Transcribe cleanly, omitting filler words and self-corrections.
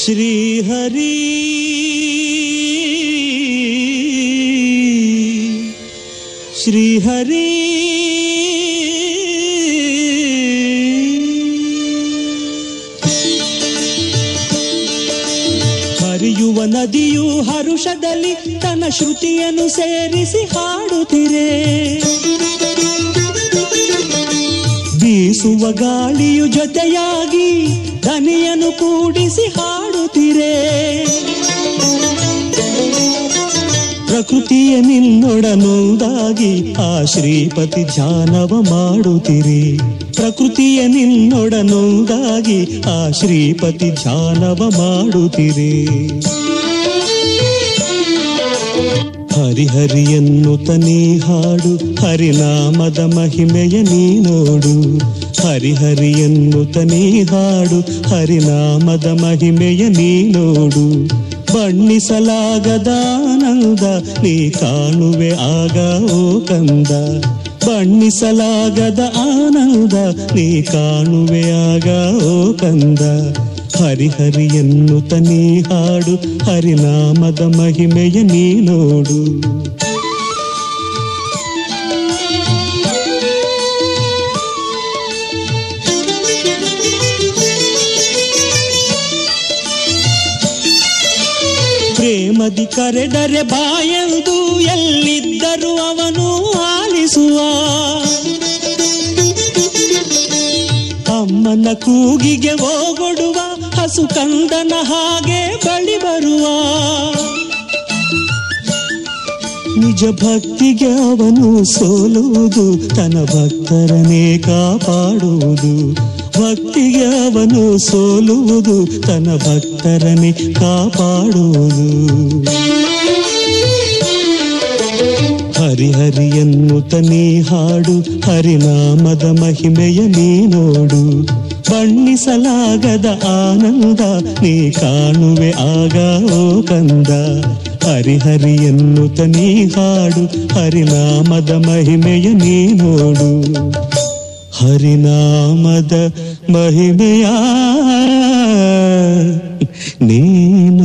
ಶ್ರೀಹರಿ ಶ್ರೀಹರಿ ಹರಿಯುವ ನದಿಯು ಹರುಷದಲ್ಲಿ ತನ್ನ ಶ್ರುತಿಯನ್ನು ಸೇರಿಸಿ ಹಾಡುತ್ತಿರೆ. ಬೀಸುವ ಗಾಳಿಯು ಜೊತೆಯಾಗಿ ದನಿಯನ್ನು ಕೂಡಿಸಿ ಹಾಡುತ್ತಿರೆ. ಪ್ರಕೃತಿಯ ನಿನ್ನೊಡನೊಂದಾಗಿ ಆ ಶ್ರೀಪತಿ ಧ್ಯಾನವ ಮಾಡುತ್ತಿರಿ. ಪ್ರಕೃತಿಯ ನಿನ್ನೊಡನೊಂದಾಗಿ ಆ ಶ್ರೀಪತಿ ಧ್ಯಾನವ ಮಾಡುತ್ತಿರಿ. ಹರಿಹರಿಯನ್ನು ತನಿ ಹಾಡು, ಹರಿನಾಮದ ಮಹಿಮೆಯ ನೀ ನೋಡು. ಹರಿಹರಿಯನ್ನು ತನಿ ಹಾಡು, ಹರಿನಾಮದ ಮಹಿಮೆಯ ನೀ ನೋಡು. ಬಣ್ಣಿಸಲಾಗದ ಆನಂದ ನೀ ಕಾಣುವೆ ಆಗ ಓ ಕಂದ. ಬಣ್ಣಿಸಲಾಗದ ಆನಂದ ನೀ ಕಾಣುವೆ ಆಗ ಓ ಕಂದ. ಹರಿಹರಿಯನ್ನು ತನಿ ಹಾಡು, ಹರಿನಾಮದ ಮಹಿಮೆಯ ನೀ ನೋಡು. ಪ್ರೇಮದಿ ಕರೆದರೆ ಬಾಯೆಂದು ಎಲ್ಲಿದ್ದರೂ ಅವನು ಆಲಿಸುವ. ಅಮ್ಮನ ಕೂಗಿಗೆ ಓಗೊಡುವ ಹಸು ಕಂದನ ಹಾಗೆ ಬಳಿ ಬರುವ. ನಿಜ ಭಕ್ತಿಗೆ ಅವನು ಸೋಲುವುದು, ತನ್ನ ಭಕ್ತರನ್ನೇ ಕಾಪಾಡುವುದು. ಭಕ್ತಿಗೆ ಅವನು ಸೋಲುವುದು, ತನ್ನ ಭಕ್ತರನ್ನೇ ಕಾಪಾಡುವುದು. ಹರಿಹರಿಯನ್ನು ತನಿ ಹಾಡು, ಹರಿನಾಮದ ಮಹಿಮೆಯ ನೀ ನೋಡು. ಬಣ್ಣಿಸಲಾಗದ ಆನಂದ ನೀ ಕಾಣುವೆ ಆಗ ಓ ಕಂದ. ಹರಿಹರಿಯನ್ನು ತನಿ ಹಾಡು, ಹರಿನಾಮದ ಮಹಿಮೆಯ ನೀ ನೋಡು. ಹರಿನಾಮದ ಮಹಿಮೆಯ ನೀ